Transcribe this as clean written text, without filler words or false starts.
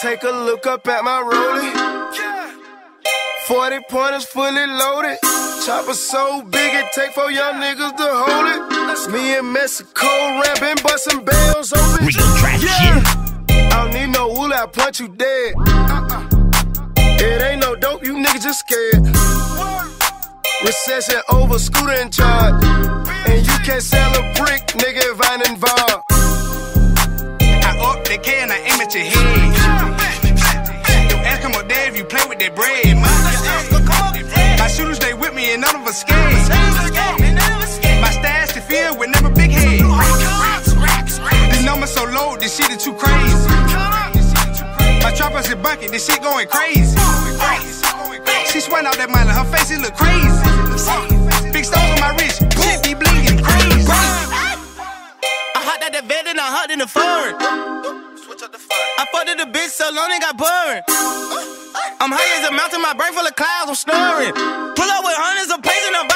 Take a look up at my rollie. 40 pointers fully loaded. Chopper so big it take 4 young niggas to hold it. Me in Mexico rapping, bustin' bells open. Real trap shit. I don't need no wool, I punch you dead. It ain't no dope, you niggas just scared. Recession over, Scooter in charge. And you can't sell a brick, nigga, if I ain't involved. I up the K and I aim at your head. Your ass come up there if you play with that bread. My shooters, they with me and none of us scared. My stash is filled with never big head. These numbers so low, this shit is too crazy. My choppers in bucket, this shit going crazy. She sweating out that money, her face it look crazy. Big stones on my wrist, shit be bleeding crazy. I hopped out the bed and I hopped in the foreign. I fucked at the bitch so long it got boring. I'm high as a mountain, my brain full of clouds, I'm snoring. Pull up with hundreds of plays and I'm